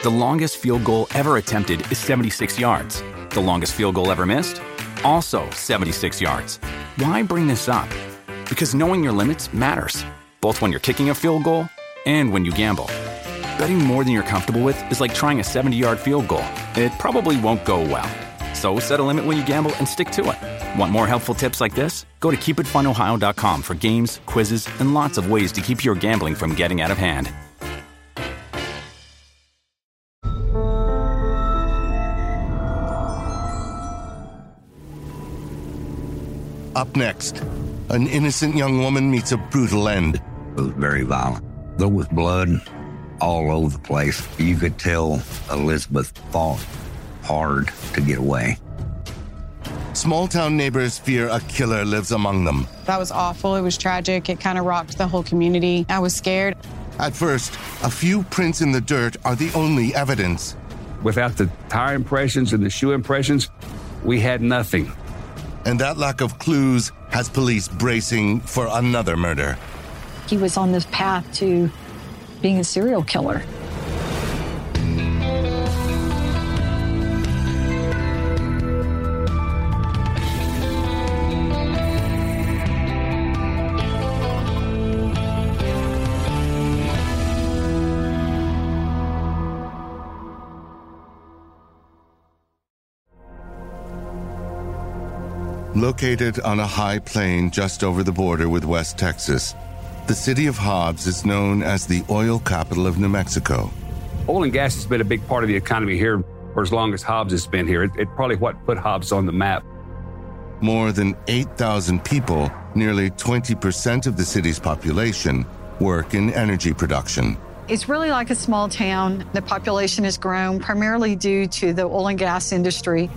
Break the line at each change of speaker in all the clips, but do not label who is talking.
The longest field goal ever attempted is 76 yards. The longest field goal ever missed? Also 76 yards. Why bring this up? Because knowing your limits matters, both when you're kicking a field goal and when you gamble. Betting more than you're comfortable with is like trying a 70-yard field goal. It probably won't go well. So set a limit when you gamble and stick to it. Want more helpful tips like this? Go to keepitfunohio.com for games, quizzes, and lots of ways to keep your gambling from getting out of hand.
Up next, an innocent young woman meets a brutal end.
It was very violent. There was blood all over the place. You could tell Elizabeth fought hard to get away.
Small-town neighbors fear a killer lives among them.
That was awful. It was tragic. It kind of rocked the whole community. I was scared.
At first, a few prints in the dirt are the only evidence.
Without the tire impressions and the shoe impressions, we had nothing.
And that lack of clues has police bracing for another murder.
He was on this path to being a serial killer.
Located on a high plain just over the border with West Texas, the city of Hobbs is known as the oil capital of New Mexico.
Oil and gas has been a big part of the economy here for as long as Hobbs has been here. It probably what put Hobbs on the map.
More than 8,000 people, nearly 20% of the city's population, work in energy production.
It's really like a small town. The population has grown primarily due to the oil and gas industry.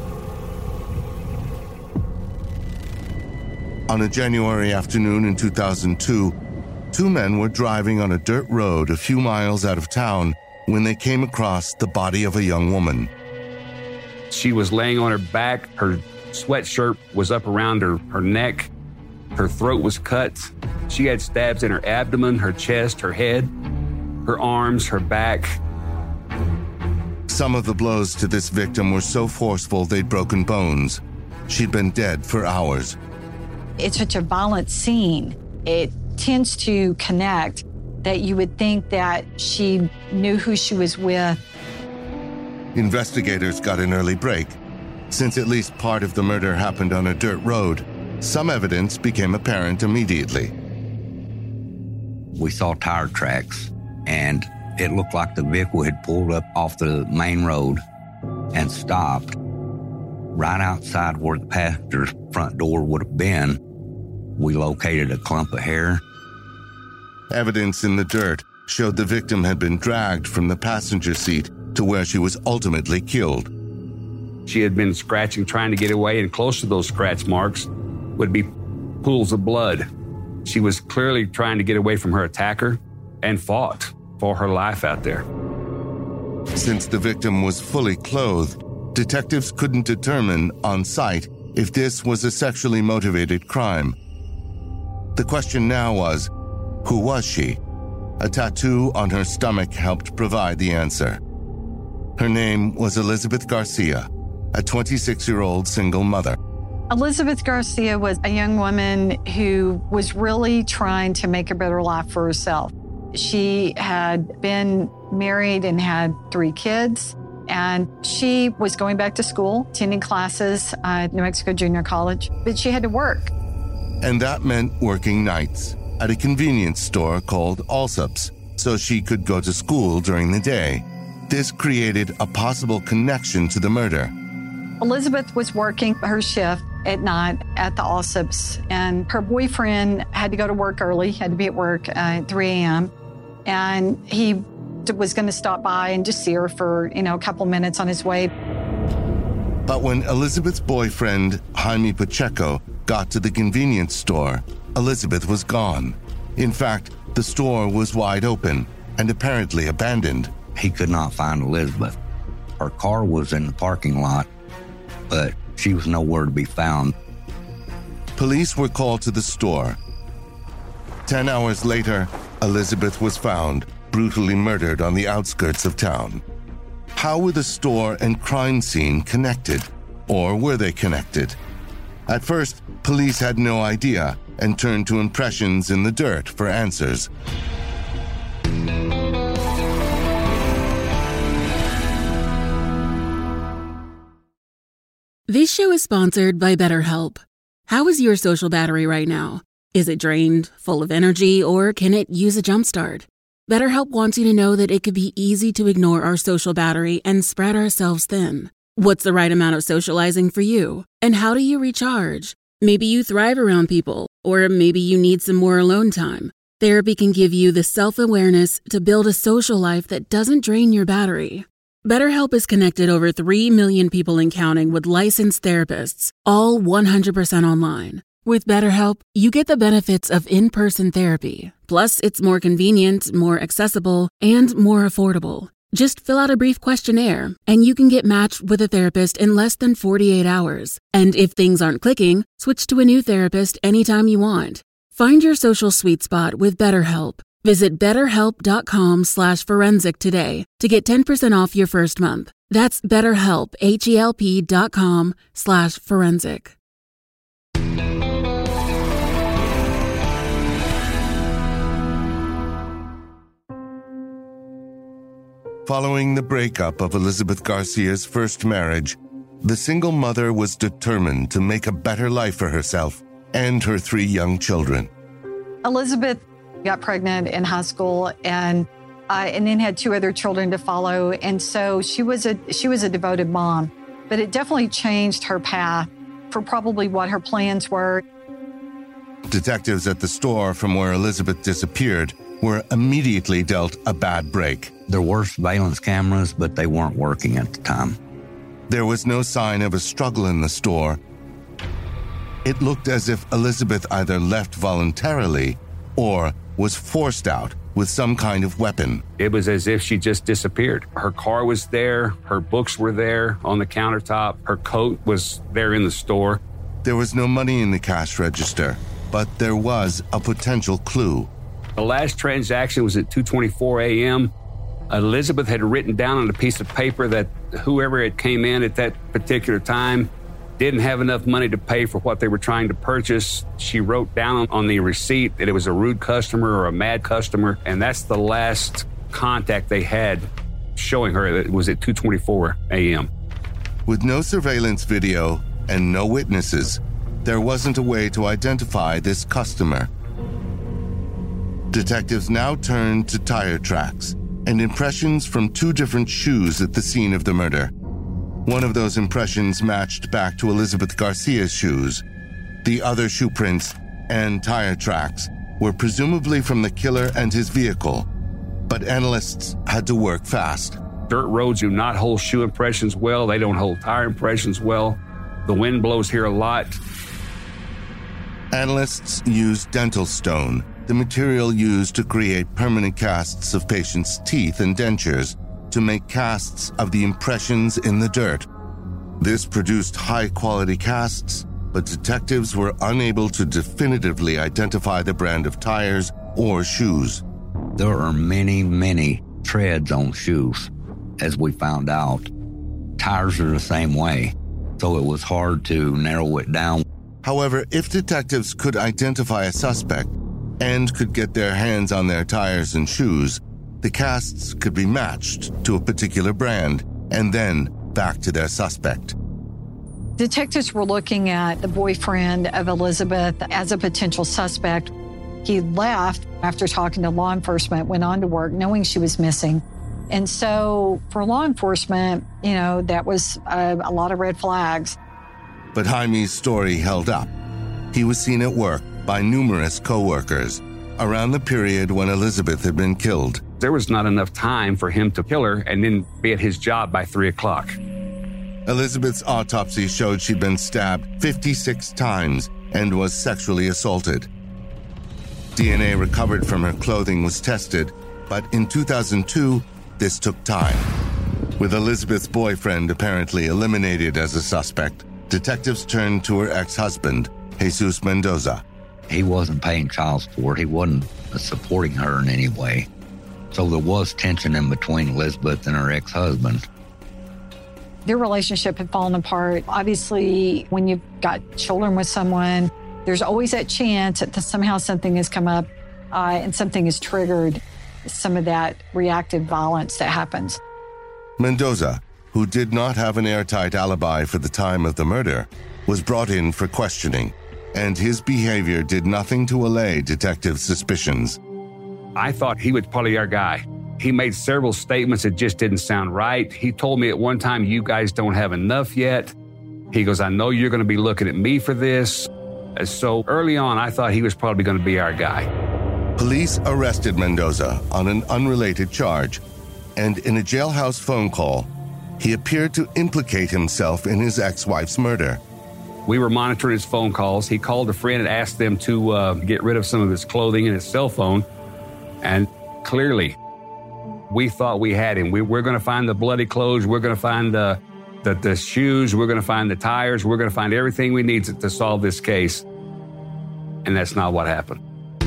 On a January afternoon in 2002, two men were driving on a dirt road a few miles out of town when they came across the body of a young woman.
She was laying on her back. Her sweatshirt was up around her neck. Her throat was cut. She had stabs in her abdomen, her chest, her head, her arms, her back.
Some of the blows to this victim were so forceful they'd broken bones. She'd been dead for hours.
It's such a violent scene. It tends to connect that you would think that she knew who she was with.
Investigators got an early break. Since at least part of the murder happened on a dirt road, some evidence became apparent immediately.
We saw tire tracks, and it looked like the vehicle had pulled up off the main road and stopped right outside where the passenger's front door would have been. We located a clump of hair.
Evidence in the dirt showed the victim had been dragged from the passenger seat to where she was ultimately killed.
She had been scratching, trying to get away, and close to those scratch marks would be pools of blood. She was clearly trying to get away from her attacker and fought for her life out there.
Since the victim was fully clothed, detectives couldn't determine on site if this was a sexually motivated crime. The question now was, who was she? A tattoo on her stomach helped provide the answer. Her name was Elizabeth Garcia, a 26-year-old single mother.
Elizabeth Garcia was a young woman who was really trying to make a better life for herself. She had been married and had 3 kids, and she was going back to school, attending classes at New Mexico Junior College, but she had to work.
And that meant working nights at a convenience store called Allsup's, so she could go to school during the day. This created a possible connection to the murder.
Elizabeth was working her shift at night at the Allsup's, and her boyfriend had to go to work early, had to be at work at 3 a.m., and he was going to stop by and just see her for, a couple minutes on his way.
But when Elizabeth's boyfriend, Jaime Pacheco, got to the convenience store, Elizabeth was gone. In fact, the store was wide open and apparently abandoned.
He could not find Elizabeth. Her car was in the parking lot, but she was nowhere to be found.
Police were called to the store. 10 hours later, Elizabeth was found, brutally murdered on the outskirts of town. How were the store and crime scene connected? Or were they connected? At first, police had no idea and turned to impressions in the dirt for answers.
This show is sponsored by BetterHelp. How is your social battery right now? Is it drained, full of energy, or can it use a jumpstart? BetterHelp wants you to know that it could be easy to ignore our social battery and spread ourselves thin. What's the right amount of socializing for you? And how do you recharge? Maybe you thrive around people, or maybe you need some more alone time. Therapy can give you the self-awareness to build a social life that doesn't drain your battery. BetterHelp has connected over 3 million people and counting with licensed therapists, all 100% online. With BetterHelp, you get the benefits of in-person therapy. Plus, it's more convenient, more accessible, and more affordable. Just fill out a brief questionnaire, and you can get matched with a therapist in less than 48 hours. And if things aren't clicking, switch to a new therapist anytime you want. Find your social sweet spot with BetterHelp. Visit betterhelp.com/forensic today to get 10% off your first month. That's BetterHelp, HELP.com/forensic.
Following the breakup of Elizabeth Garcia's first marriage, the single mother was determined to make a better life for herself and her 3 young children.
Elizabeth got pregnant in high school and then had 2 other children to follow. And so she was a devoted mom, but it definitely changed her path for probably what her plans were.
Detectives at the store from where Elizabeth disappeared were immediately dealt a bad break.
There were surveillance cameras, but they weren't working at the time.
There was no sign of a struggle in the store. It looked as if Elizabeth either left voluntarily or was forced out with some kind of weapon.
It was as if she just disappeared. Her car was there, her books were there on the countertop, her coat was there in the store.
There was no money in the cash register, but there was a potential clue.
The last transaction was at 2:24 a.m. Elizabeth had written down on a piece of paper that whoever had came in at that particular time didn't have enough money to pay for what they were trying to purchase. She wrote down on the receipt that it was a rude customer or a mad customer, and that's the last contact they had showing her that it was at 2:24 a.m.
With no surveillance video and no witnesses, there wasn't a way to identify this customer. Detectives now turned to tire tracks and impressions from 2 different shoes at the scene of the murder. One of those impressions matched back to Elizabeth Garcia's shoes. The other shoe prints and tire tracks were presumably from the killer and his vehicle, but analysts had to work fast.
Dirt roads do not hold shoe impressions well. They don't hold tire impressions well. The wind blows here a lot.
Analysts used dental stone, the material used to create permanent casts of patients' teeth and dentures, to make casts of the impressions in the dirt. This produced high-quality casts, but detectives were unable to definitively identify the brand of tires or shoes.
There are many, many treads on shoes, as we found out. Tires are the same way, so it was hard to narrow it down.
However, if detectives could identify a suspect and could get their hands on their tires and shoes, the casts could be matched to a particular brand and then back to their suspect.
Detectives were looking at the boyfriend of Elizabeth as a potential suspect. He left after talking to law enforcement, went on to work knowing she was missing. And so for law enforcement, that was a lot of red flags.
But Jaime's story held up. He was seen at work by numerous co-workers around the period when Elizabeth had been killed.
There was not enough time for him to kill her and then be at his job by 3 o'clock.
Elizabeth's autopsy showed she'd been stabbed 56 times and was sexually assaulted. DNA recovered from her clothing was tested, but in 2002, this took time. With Elizabeth's boyfriend apparently eliminated as a suspect, detectives turned to her ex-husband, Jesus Mendoza.
He wasn't paying child support. He wasn't supporting her in any way. So there was tension in between Elizabeth and her ex-husband.
Their relationship had fallen apart. Obviously, when you've got children with someone, there's always that chance that somehow something has come up and something has triggered some of that reactive violence that happens.
Mendoza, who did not have an airtight alibi for the time of the murder, was brought in for questioning, and his behavior did nothing to allay detectives' suspicions.
I thought he was probably our guy. He made several statements that just didn't sound right. He told me at one time, "You guys don't have enough yet." He goes, "I know you're going to be looking at me for this." So early on, I thought he was probably going to be our guy.
Police arrested Mendoza on an unrelated charge, and in a jailhouse phone call, he appeared to implicate himself in his ex-wife's murder.
We were monitoring his phone calls. He called a friend and asked them to get rid of some of his clothing and his cell phone. And clearly, we thought we had him. We're going to find the bloody clothes. We're going to find the shoes. We're going to find the tires. We're going to find everything we need to solve this case. And that's not what happened.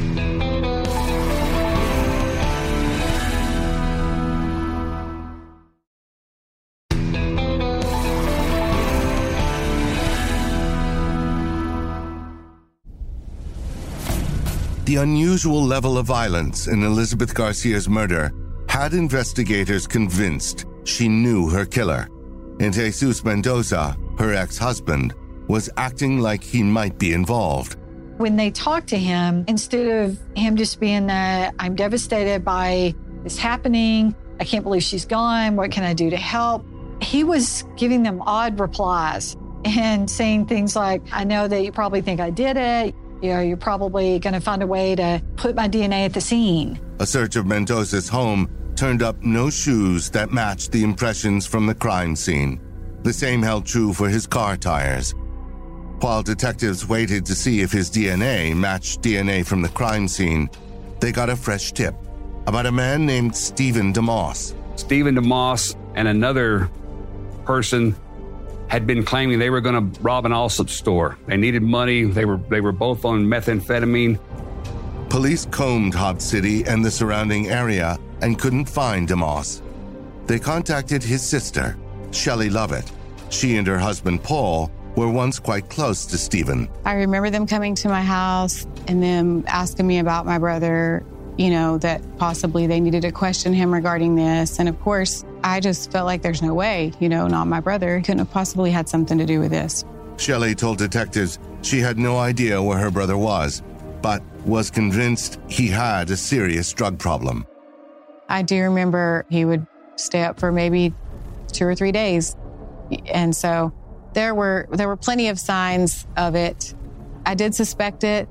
The unusual level of violence in Elizabeth Garcia's murder had investigators convinced she knew her killer, and Jesus Mendoza, her ex-husband, was acting like he might be involved.
When they talked to him, instead of him just being I'm devastated by this happening, I can't believe she's gone, what can I do to help? He was giving them odd replies and saying things like, I know that you probably think I did it. You're probably going to find a way to put my DNA at the scene.
A search of Mendoza's home turned up no shoes that matched the impressions from the crime scene. The same held true for his car tires. While detectives waited to see if his DNA matched DNA from the crime scene, they got a fresh tip about a man named Stephen DeMoss.
Stephen DeMoss and another person had been claiming they were going to rob an Allsup store. They needed money. They were both on methamphetamine.
Police combed Hobbs City and the surrounding area and couldn't find DeMoss. They contacted his sister, Shelley Lovett. She and her husband, Paul, were once quite close to Stephen.
I remember them coming to my house and them asking me about my brother, that possibly they needed to question him regarding this. And of course, I just felt like there's no way, not my brother. He couldn't have possibly had something to do with this.
Shelley told detectives she had no idea where her brother was, but was convinced he had a serious drug problem.
I do remember he would stay up for maybe 2 or 3 days. And so there were plenty of signs of it. I did suspect it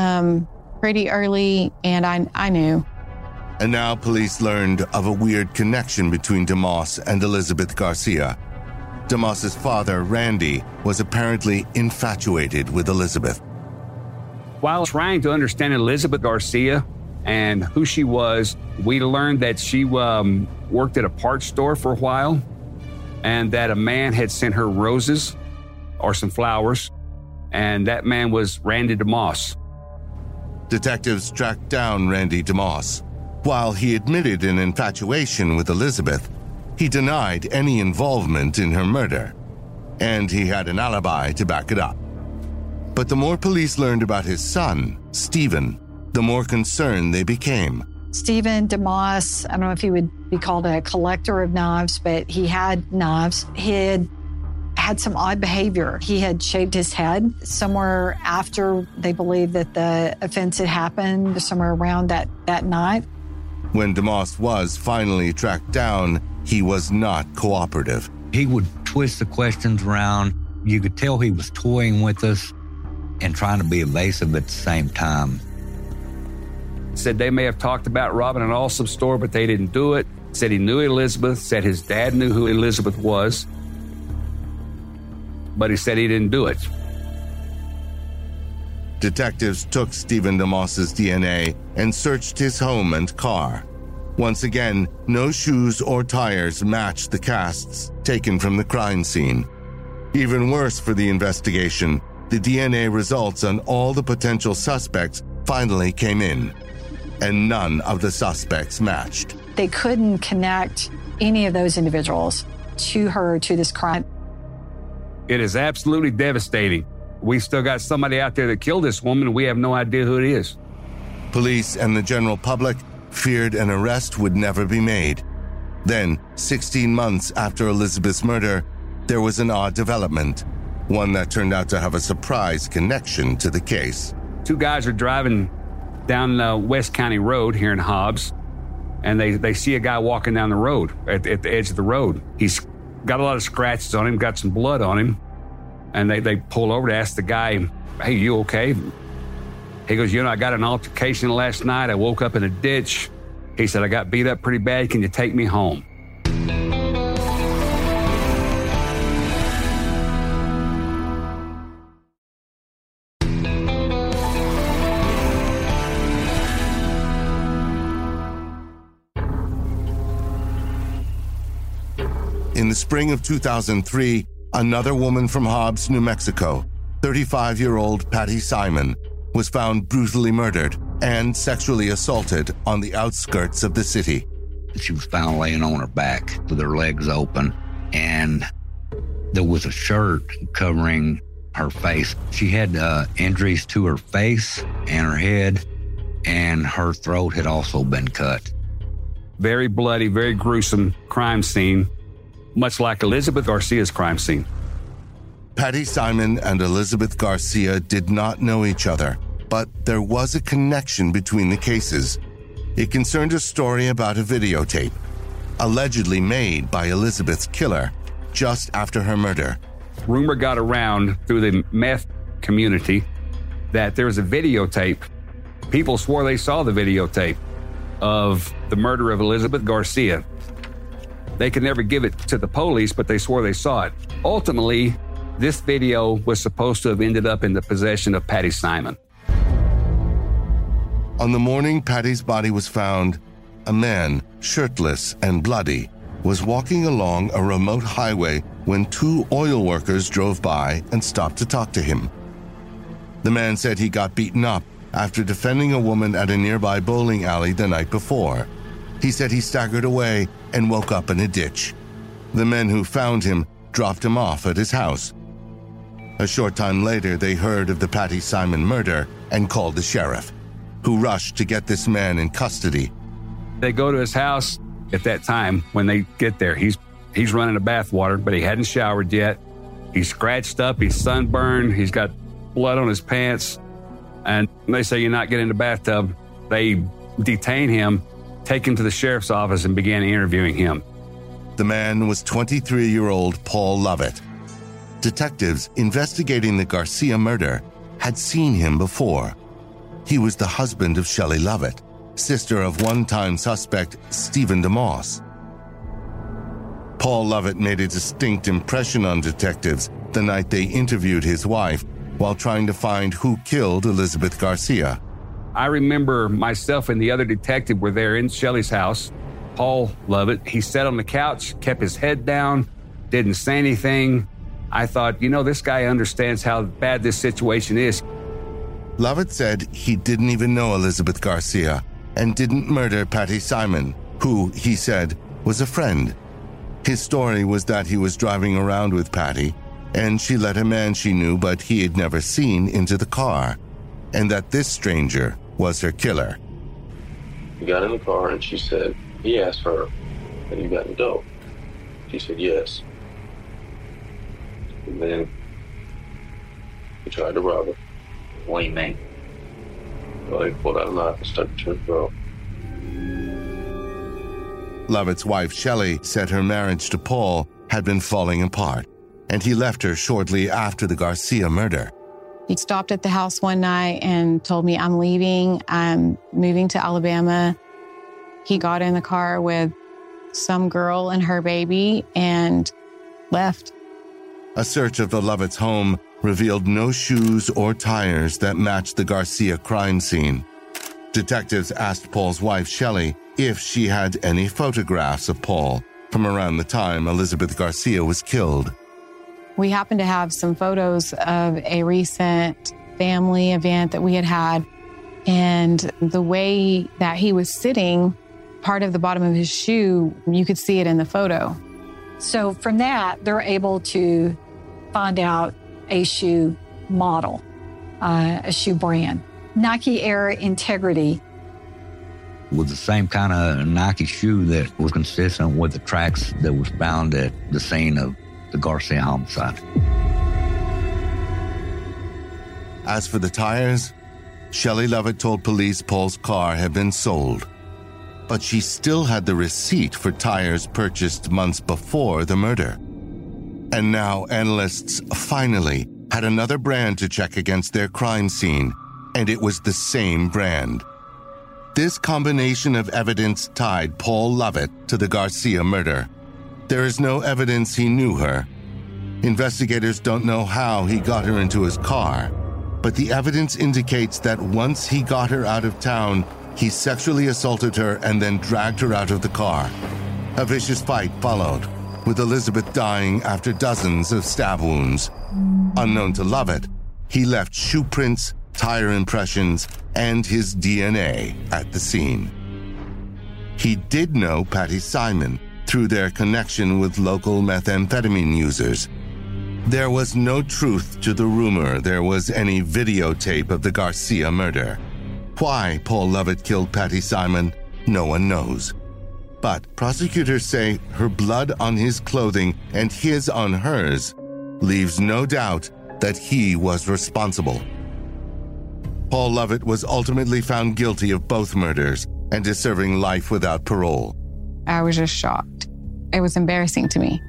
pretty early, and I knew.
And now police learned of a weird connection between DeMoss and Elizabeth Garcia. DeMoss's father, Randy, was apparently infatuated with Elizabeth.
While trying to understand Elizabeth Garcia and who she was, we learned that she worked at a parts store for a while, and that a man had sent her roses or some flowers, and that man was Randy DeMoss.
Detectives tracked down Randy DeMoss. While he admitted an infatuation with Elizabeth, he denied any involvement in her murder, and he had an alibi to back it up. But the more police learned about his son, Stephen, the more concerned they became.
Stephen DeMoss, I don't know if he would be called a collector of knives, but he had knives. He had some odd behavior. He had shaved his head somewhere after they believed that the offense had happened, somewhere around that night.
When DeMoss was finally tracked down, he was not cooperative.
He would twist the questions around. You could tell he was toying with us and trying to be evasive at the same time.
Said they may have talked about robbing an Allsup store, but they didn't do it. Said he knew Elizabeth. Said his dad knew who Elizabeth was. But he said he didn't do it.
Detectives took Stephen DeMoss's DNA and searched his home and car. Once again, no shoes or tires matched the casts taken from the crime scene. Even worse for the investigation, the DNA results on all the potential suspects finally came in, and none of the suspects matched.
They couldn't connect any of those individuals to her, to this crime.
It is absolutely devastating. We still got somebody out there that killed this woman, and we have no idea who it is.
Police and the general public feared an arrest would never be made. Then, 16 months after Elizabeth's murder, there was an odd development, one that turned out to have a surprise connection to the case.
Two guys are driving down West County Road here in Hobbs, and they see a guy walking down the road at the edge of the road. He's got a lot of scratches on him, got some blood on him, and they pull over to ask the guy, "Hey, you okay?" He goes, "I got an altercation last night. I woke up in a ditch." He said, "I got beat up pretty bad. Can you take me home?"
In the spring of 2003, another woman from Hobbs, New Mexico, 35-year-old Patty Simon, was found brutally murdered and sexually assaulted on the outskirts of the city.
She was found laying on her back with her legs open, and there was a shirt covering her face. She had injuries to her face and her head, and her throat had also been cut.
Very bloody, very gruesome crime scene, much like Elizabeth Garcia's crime scene.
Patty Simon and Elizabeth Garcia did not know each other, but there was a connection between the cases. It concerned a story about a videotape, allegedly made by Elizabeth's killer just after her murder.
Rumor got around through the meth community that there was a videotape. People swore they saw the videotape of the murder of Elizabeth Garcia. They could never give it to the police, but they swore they saw it. Ultimately, this video was supposed to have ended up in the possession of Patty Simon.
On the morning Patty's body was found, a man, shirtless and bloody, was walking along a remote highway when two oil workers drove by and stopped to talk to him. The man said he got beaten up after defending a woman at a nearby bowling alley the night before. He said he staggered away and woke up in a ditch. The men who found him dropped him off at his house. A short time later, they heard of the Patty Simon murder and called the sheriff, who rushed to get this man in custody.
They go to his house. At that time, when they get there, he's running a bathwater, but he hadn't showered yet. He's scratched up, he's sunburned, he's got blood on his pants, and they say, "You're not getting in the bathtub." They detain him, take him to the sheriff's office, and began interviewing him.
The man was 23-year-old Paul Lovett. Detectives investigating the Garcia murder had seen him before. He was the husband of Shelley Lovett, sister of one-time suspect Stephen DeMoss. Paul Lovett made a distinct impression on detectives the night they interviewed his wife while trying to find who killed Elizabeth Garcia.
I remember myself and the other detective were there in Shelley's house. Paul Lovett, he sat on the couch, kept his head down, didn't say anything. I thought, this guy understands how bad this situation is.
Lovett said he didn't even know Elizabeth Garcia and didn't murder Patty Simon, who, he said, was a friend. His story was that he was driving around with Patty, and she let a man she knew but he had never seen into the car, and that this stranger was her killer.
We got in the car and she said, he asked her, "Have you gotten dope?" She said, "Yes." And then he tried to rob her.
What do you mean?
Well, he pulled out a knife and stuck it to her throat.
Lovett's wife, Shelley, said her marriage to Paul had been falling apart, and he left her shortly after the Garcia murder.
He stopped at the house one night and told me, "I'm leaving. I'm moving to Alabama." He got in the car with some girl and her baby and left.
A search of the Lovett's home revealed no shoes or tires that matched the Garcia crime scene. Detectives asked Paul's wife, Shelley, if she had any photographs of Paul from around the time Elizabeth Garcia was killed.
We happened to have some photos of a recent family event that we had, and the way that he was sitting, part of the bottom of his shoe, you could see it in the photo.
So from that, they're able to find out a shoe model, a shoe brand. Nike Air Integrity.
With the same kind of Nike shoe that was consistent with the tracks that was found at the scene of the Garcia homicide.
As for the tires, Shelley Lovett told police Paul's car had been sold, but she still had the receipt for tires purchased months before the murder. And now analysts finally had another brand to check against their crime scene, and it was the same brand. This combination of evidence tied Paul Lovett to the Garcia murder. There is no evidence he knew her. Investigators don't know how he got her into his car, but the evidence indicates that once he got her out of town, he sexually assaulted her and then dragged her out of the car. A vicious fight followed, with Elizabeth dying after dozens of stab wounds. Unknown to Lovett, he left shoe prints, tire impressions, and his DNA at the scene. He did know Patty Simon through their connection with local methamphetamine users. There was no truth to the rumor there was any videotape of the Garcia murder. Why Paul Lovett killed Patty Simon, no one knows. But prosecutors say her blood on his clothing and his on hers leaves no doubt that he was responsible. Paul Lovett was ultimately found guilty of both murders and is serving life without parole.
I was just shocked. It was embarrassing to me,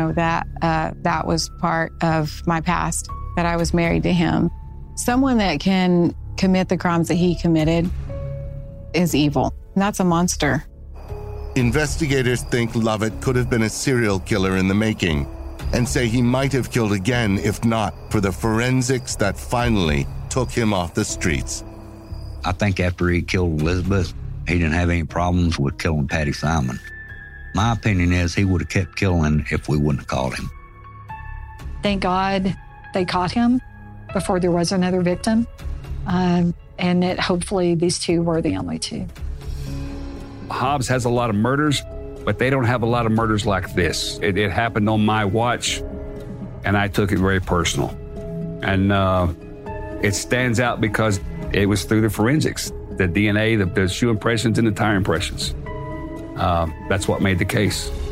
that was part of my past, that I was married to him. Someone that can commit the crimes that he committed is evil. And that's a monster.
Investigators think Lovett could have been a serial killer in the making and say he might have killed again if not for the forensics that finally took him off the streets.
I think after he killed Elizabeth, he didn't have any problems with killing Patty Simon. My opinion is he would have kept killing if we wouldn't have caught him.
Thank God they caught him before there was another victim, and that hopefully these two were the only two.
Hobbs has a lot of murders, but they don't have a lot of murders like this. It happened on my watch, and I took it very personal. And it stands out because it was through the forensics, the DNA, the shoe impressions, and the tire impressions. That's what made the case.